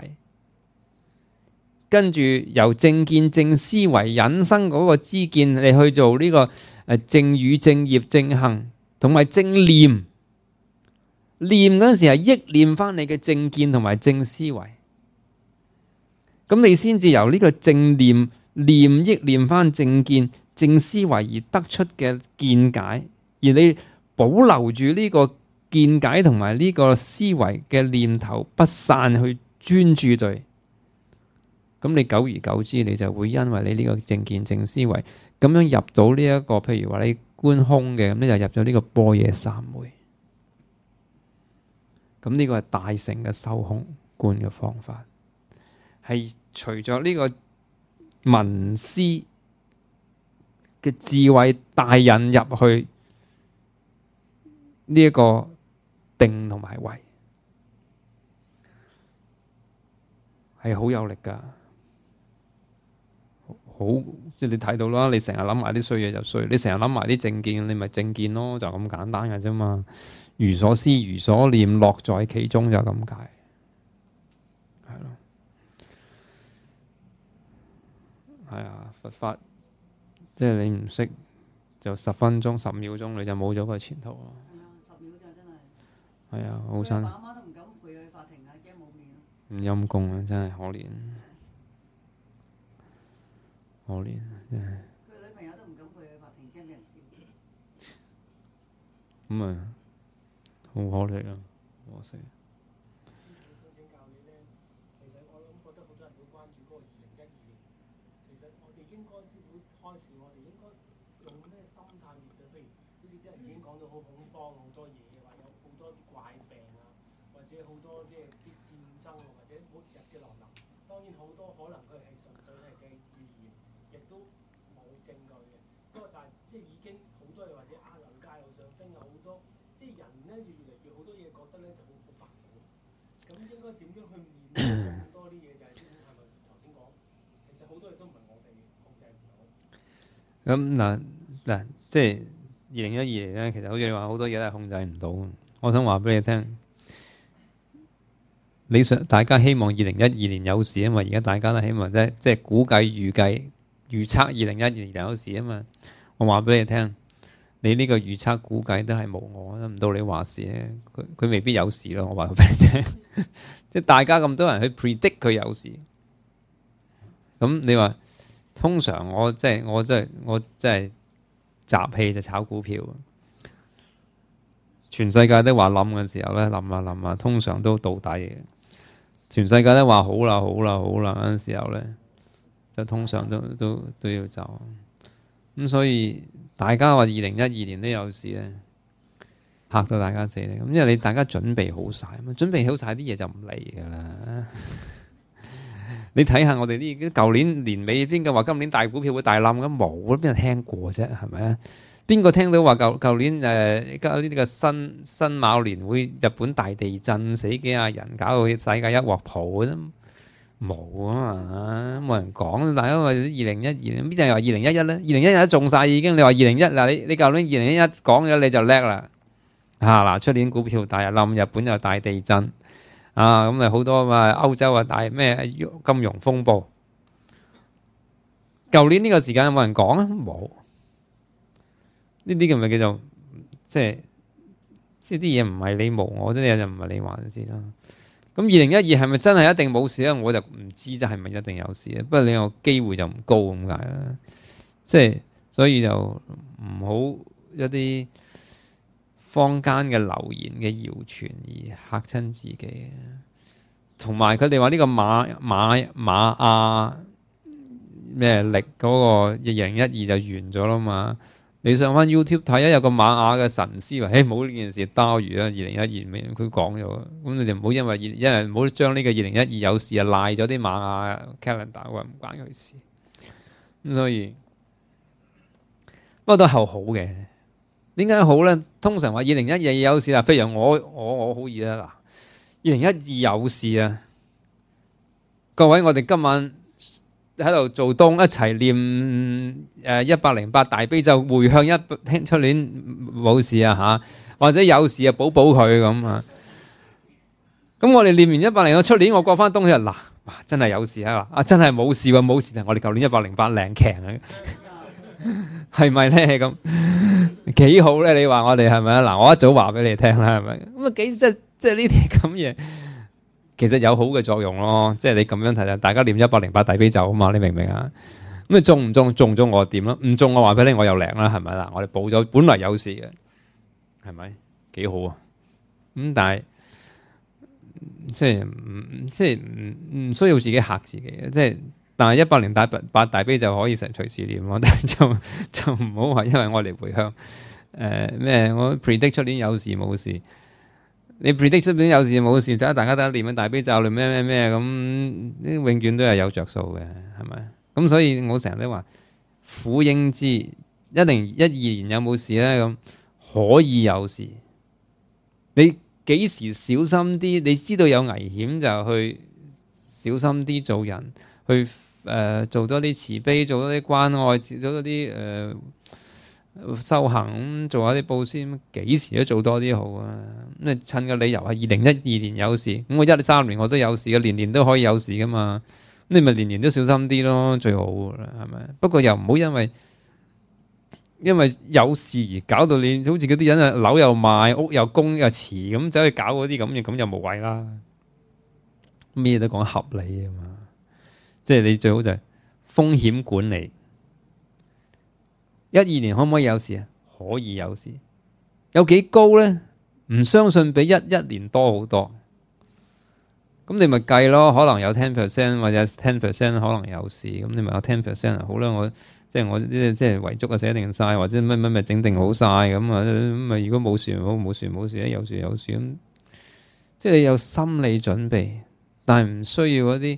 跟住由正見正思維引申嗰個知見，你去做呢個誒正語正業正行，同埋正念。念嗰陣時係憶念翻你嘅正見同埋正思維，咁你先至由呢個正念。念憶念翻正見正思維而得出嘅見解，而你保留住呢個見解同埋呢個思維嘅念頭不散去專注對，咁你久而久之你就會因為你呢個正見正思維咁樣入到呢、這、一個，譬如話你觀空嘅，咁你就入咗呢個般若三昧。咁呢個係大乘嘅修空觀嘅方法，係除咗呢、這個文思嘅智慧帶引入去呢一個定同埋慧，係好有力噶。好，即係你睇到啦，你成日諗埋啲衰嘢就衰，你成日諗埋啲正見，你咪正見咯，就咁簡單嘅啫嘛。如所思如所念，樂在其中就咁解。係啊，佛法即係你唔識就十分鐘、十秒鐘你就冇咗個前途咯。 係啊，十秒就真係。 係啊，好辛苦。 佢阿媽都唔敢陪佢去法庭啊，驚冇面。 唔陰功啊，真係可憐，可憐真係。 佢女朋友咁啊好可惜啊，可惜。咁嗱嗱，即係二零一二年咧，其實好似你話好多嘢都係控制唔到。我想話俾你聽，你想大家希望二零一二年有事啊嘛，而家大家都希望即係即係估計、預計、預測二零一二年有事啊嘛。我話俾你聽，你呢個預測估計都係無我，都唔到你話事咧。佢佢未必有事咯。我話俾你聽，即係大家咁多人去 predict 佢有事，咁你話？通常我即係我即係我即係集氣就炒股票，全世界都話冧嘅時候咧，冧啊冧啊，通常都到底嘅。全世界都話好啦好啦好啦嗰陣時候咧，就通常都都都要走。咁所以大家話二零一二年都有事咧，嚇到大家死咧。咁因為你大家準備好晒，準備好晒啲嘢就唔嚟噶啦。你睇下我哋啲舊年年尾邊個話今年大股票會大冧咁，冇，邊有聽過啫？係咪啊？邊個聽到話舊舊年誒呢啲個新辛卯年會日本大地震死幾廿人，搞到世界一鑊泡啫？冇啊嘛，冇人講。大家話二零一二年邊陣又話二零一一咧？二零一一都中晒已經。你話二零一嗱你你舊年二零一一講咗你就叻啦嚇嗱！出年股票大冧，日本又大地震。啊，咁啊好多嘛，歐洲啊大咩金融風暴。舊年呢個時間有冇人講啊？冇。呢啲咁咪叫做即係即係啲嘢唔係你無我，啲嘢就唔係你話事啦。咁二零一二係咪真係一定冇事咧？我就唔知，真係咪一定有事啊？不過你個機會就唔高咁解啦。即係所以就唔好一啲坊間嘅流言嘅謠傳而嚇親自己，同埋佢哋話呢個馬馬馬亞咩力嗰個二零一二就完咗啦嘛。你上翻 YouTube 睇下，有個馬亞嘅神師話：，誒冇呢件事多餘啦，二零一二年佢講咗，咁你哋唔好因為因為唔好將呢個二零一二有事啊賴咗啲馬亞 calendar，話唔關佢事。咁所以不過都係好嘅。點解好咧？通常話二零一二有事啦，譬如我我我好易啦嗱，二零一二有事啊！各位，我哋今晚喺度做東一齊念誒一百零八大悲咒，回向一聽出年冇事啊嚇，或者有事啊補補佢咁啊。咁我哋念完一百零個出年，我過翻東日嗱，哇真係有事啊！啊真係冇事喎，冇事啊！我哋舊年一百零八零強啊！係咪咧咁幾好咧？你話我哋係咪啊？嗱，我一早話俾你聽啦，係咪咁啊？幾即即係呢啲咁嘢，其實有好嘅作用咯。即係你咁樣睇，大家念一百零八大悲咒啊嘛，你明唔明啊？咁你中唔中？中唔中我點咯？唔中我話俾你，我又靈啦，係咪啦？我哋補咗，本來有事嘅，係咪幾好啊？咁但係即係唔即係唔唔需要自己嚇自己嘅，即係。但係一百零八大悲就可以成隨時念，但係就就唔好話，因為我哋回向誒咩、呃？我 predict 出年有事冇事，你 predict 出年有事冇事，睇下大家都念緊大悲咒，念咩咩咩咁，永遠都係有着數嘅，係咪？咁所以我成日都話苦應知，一定一二年有冇事咧？咁可以有事，你幾時小心啲？你知道有危險就去小心啲做人，去。誒、呃、做多啲慈悲，做多啲關愛，做多啲誒、呃、修行，做下啲布施，幾時都做多啲好啊！咁你趁個理由係二零一二年有事，咁我一三年我都有事嘅，年年都可以有事噶嘛。咁你咪年年都小心啲咯，最好噶啦，係咪？不過又唔好因為因為有事而搞到你好似嗰啲人啊，樓又賣，屋又供又遲咁，走去搞嗰啲咁嘅，咁就無謂啦。咩都講合理啊嘛。即係你最好就係風險管理。一二年可唔可以有事啊？可以有事， 有幾高咧？唔相信比一一年多好多。咁你咪計咯，可能有 ten percent 或者 ten percent 可能有事，咁你咪有 ten percent 好啦。我即係我即係遺囑啊寫定晒，或者乜乜咪整定好晒咁啊。咁咪如果冇事冇冇事冇事咧，有事有事咁。即係你有心理準備，但係唔需要嗰啲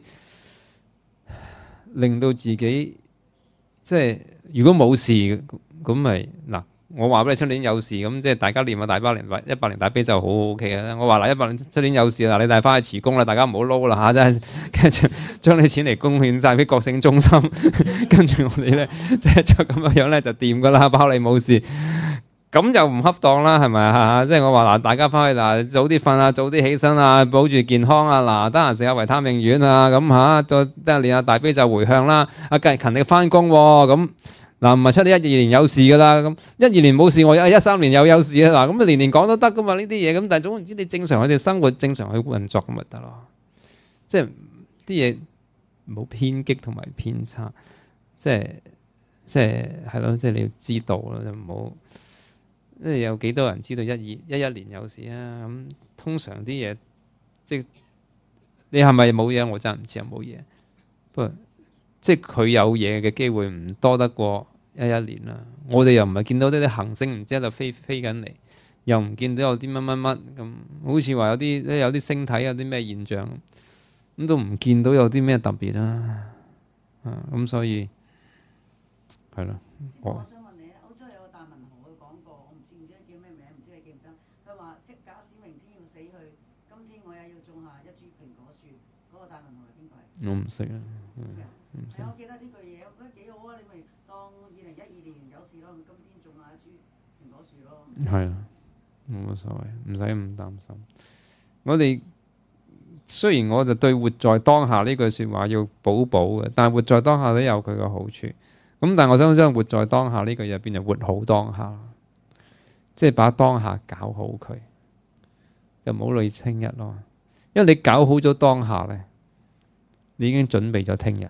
令到自己即係如果冇事咁咪嗱。我話俾你出年有事咁，即係大家念下大百年一百年大悲咒好 O K 嘅。我話嗱，一百年出年有事啦，你帶翻去辭工啦，大家唔好撈啦嚇，真係跟住將你錢嚟貢獻晒俾覺醒中心，跟住我哋咧即係就咁樣樣咧就掂噶啦，包你冇事。咁就唔恰當啦，係咪啊？即係我話嗱，大家翻去嗱早啲瞓啊，早啲起身啊，保住健康啊，嗱得閒食下維他命丸啊，咁嚇再得練下大悲咒回向啦，啊繼續勤力翻工喎咁。嗱，唔係出年一二年有事噶啦，咁一二年冇事，我一三年又有事啊！嗱，咁啊年年講都得噶嘛呢啲嘢，咁但係總言之，你正常佢哋生活正常去運作咁咪得咯。即係啲嘢冇偏激同埋偏差，即係即係係咯，即係你要知道咯，就唔好即係有幾多人知道一二一一年有事啊？咁通常啲嘢即係你係咪冇嘢？我真係唔知有冇嘢，不過。即係佢有嘢嘅機會唔多得過一一年啦。我哋又唔係見到呢啲行星唔知喺度飛飛緊嚟，又唔見到有啲乜乜乜咁，好似話有啲有啲星體有啲咩現象，咁都唔見到有啲咩特別啦。啊，咁所以係咯。 我想問你，歐洲有個大文豪佢講過，我唔知唔知叫咩名，唔知你記唔記得？佢話即假使明天要死去，今天我也要種下一株蘋果樹。嗰、那個大文豪係邊個嚟？ 我唔識啊。 係啊，我記得呢句嘢，我覺得幾好啊！你咪當二零一二年有事咯，今天種下一株蘋果樹咯。係啊， 冇乜所謂，唔使咁擔心。我哋雖然我就對活在當下呢句説話要補補嘅，但係活在當下都有佢嘅好處。咁但係我想將活在當下呢句嘢變成活好當下，即係把當下搞好佢，就唔好理聽日咯。因為你搞好咗當下咧，你已經準備咗聽日。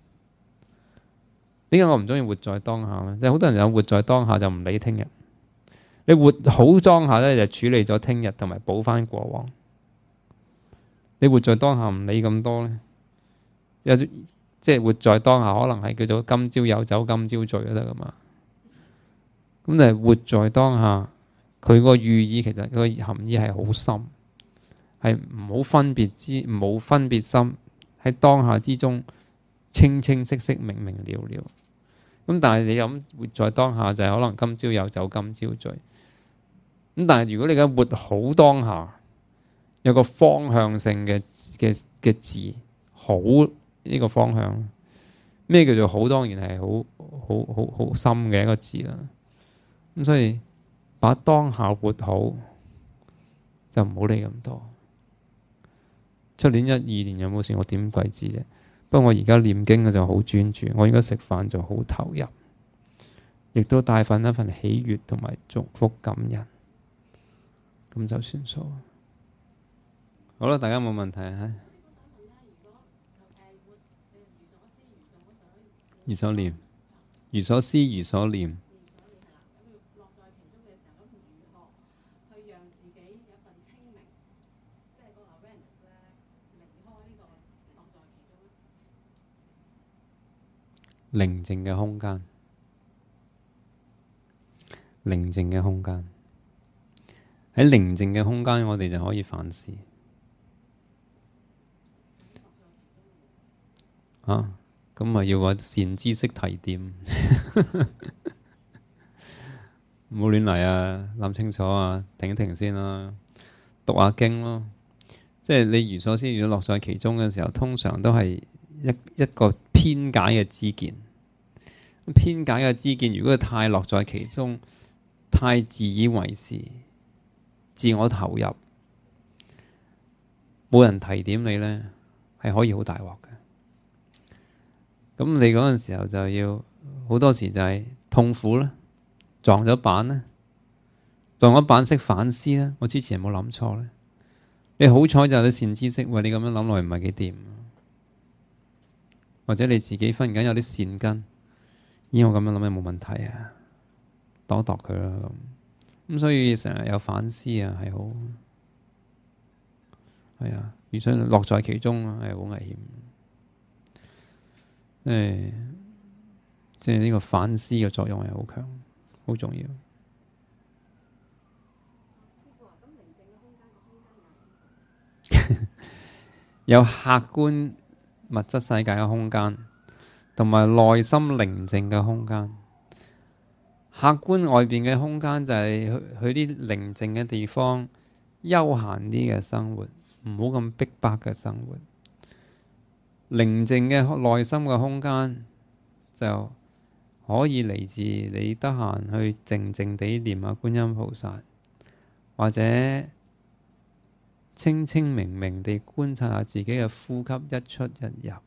點解我唔中意活在當下咧？即係好多人有活在當下就唔理聽日。你活好當下咧，就處理咗聽日同埋補翻過往。你活在當下唔理咁多咧，有即係活在當下，可能係叫做今朝有酒今朝醉都得噶嘛。咁但係活在當下，佢個寓意其實個含義係好深，係唔好分別之冇分別心喺當下之中清清晰晰明明了了。咁但係你咁活在當下就係可能今朝有酒今朝醉。咁但係如果你而家活好當下，有個方向性嘅嘅嘅字，好呢個方向，咩叫做好？當然係好好好好深嘅一個字啦。咁所以把當下活好，就唔好理咁多。出年一二年有冇事，我點鬼知啫？不過我而家念經嘅就好專注，我而家食飯就好投入，亦都帶份一份喜悅同埋祝福感恩，咁就算數。好啦，大家冇問題啊？如所念，如所思，如所念。寧靜嘅空間，寧靜嘅空間，喺寧靜嘅空間，我哋就可以反思。啊，咁咪要話善知識提點，唔好亂嚟啊！諗清楚啊，停一停先啦，讀下經咯。即係你如所思，如果落在其中嘅時候，通常都係一一個偏解嘅知見。偏解嘅知見，如果太落在其中，太自以為是，自我投入，冇人提點你呢，係可以好大鑊嘅。咁你嗰陣時候就要好多時就係痛苦啦，撞咗板咧，撞咗板識反思啦。我之前有冇諗錯咧？你好彩就有啲善知識，喂，你咁樣諗落去唔係幾掂，或者你自己忽然間有啲善根。依我咁樣諗有冇問題啊？度一度佢啦咁。 咁所以成日有反思啊，係好係啊，如果樂在其中啊，係好危險。誒，即係呢個反思嘅作用係好強，好重要。有客觀物質世界嘅空間，同埋內心寧靜嘅空間。客觀外邊嘅空間就係去去啲寧靜嘅地方，悠閒啲嘅生活，唔好咁逼迫嘅生活。寧靜嘅內心嘅空間就可以嚟自你得閒去靜靜地念下觀音菩薩，或者清清明明地觀察下自己嘅呼吸一出一入，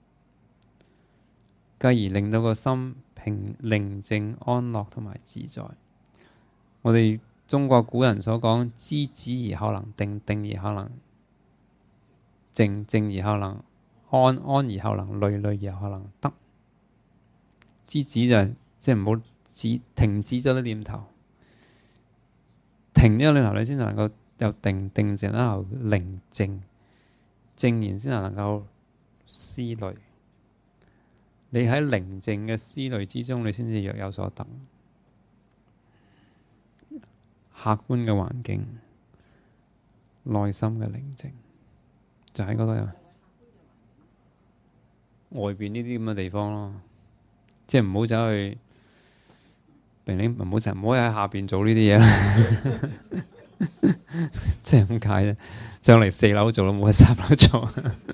繼而令到個心平寧靜安樂同埋自在。我哋中國古人所講，知止而後能定，定而後能靜，靜而後能安，安而後能慮，慮而後能得。知止就係即係唔好止，停止咗啲念頭，停呢個念頭你先能夠有定，定成然後寧靜，靜然先能夠思慮。你喺寧靜嘅思慮之中，你先至若有所得。客觀嘅環境，內心嘅寧靜，就喺嗰度。外邊呢啲咁嘅地方咯，即係唔好走去，唔好成唔好喺下邊做呢啲嘢啦。即係咁解啫，上嚟四樓做都冇喺三樓做，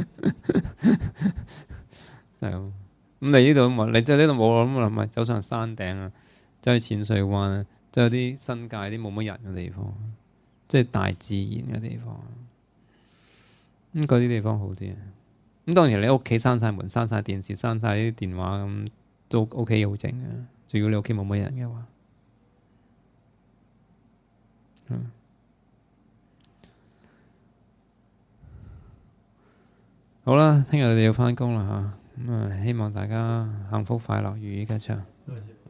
就係咁。咁你呢度冇，你即係呢度冇咁啊？咪走上山頂啊，走去淺水灣啊，走去啲新界啲冇乜人嘅地方，即係大自然嘅地方。咁嗰啲地方好啲啊。咁當然你屋企閂晒門、閂晒電視、閂晒啲電話咁都 OK 好靜嘅。如果你屋企冇乜人嘅話，嗯。好啦，聽日你哋要返工啦吓，咁啊希望大家幸福快樂，如意吉祥。